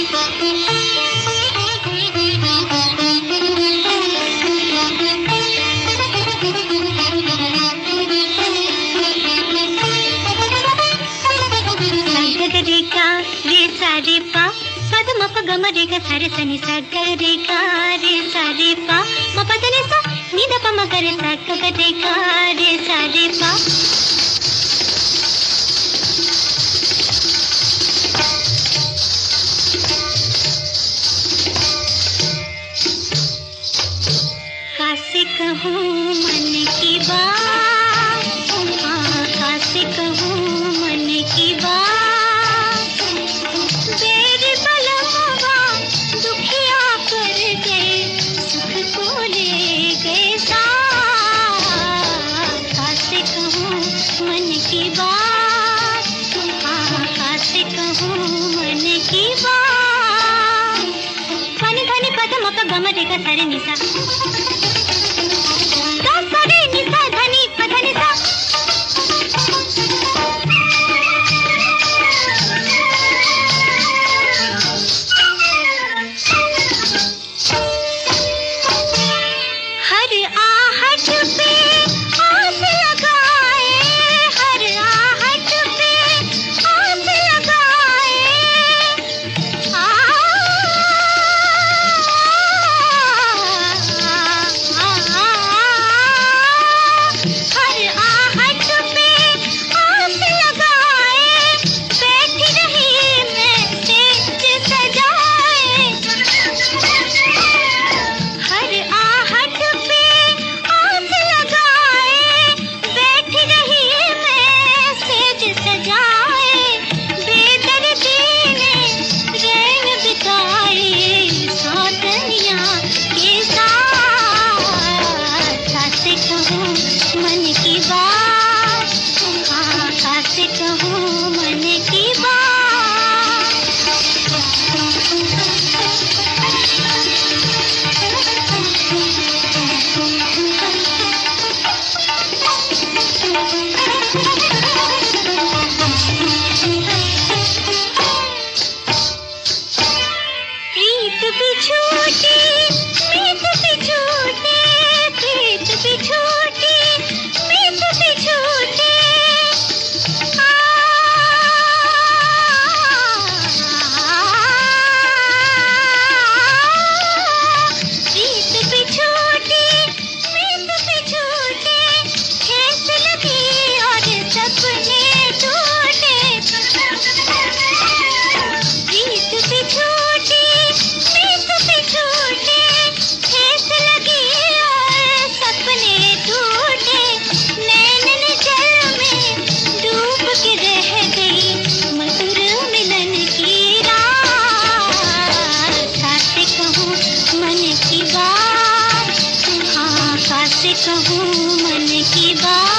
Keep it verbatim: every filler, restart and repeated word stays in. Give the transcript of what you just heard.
रे पा पद म प ग म रे ग सा रे सा नि सा ग रे गा रे सा रे पा म प द नि सा नि द प म ग रे सा ग ग रे गा रे सा रे पा। कासे कहूँ मन की बात, हाँ कासे कहूँ मन की बात, बेर बलवा दुखिया कर गए सुख को ले गए साथ। कासे कहूँ मन की बात, हाँ कासे कहूँ मन की बात। धनी धनी पद म प ग म रे ग सा रे नि सा मन की बात, हाँ कासे कहूँ मन की बात। प्रीत भी छूटी मीत भी छूटी, प्रीत भी छूटी मीत भी छूटी, प्रीत भी छूटी मीत भी छूटी, ठेस लगी और सपने टूटे। प्रीत भी छूटी मीत भी छूटी, ठेस लगी और सपने टूटे। नैन जल में डूब के रह गई मधुर मिलन की रात। कासे कहूँ मन की बात, हाँ कासे कहूँ मन की बात।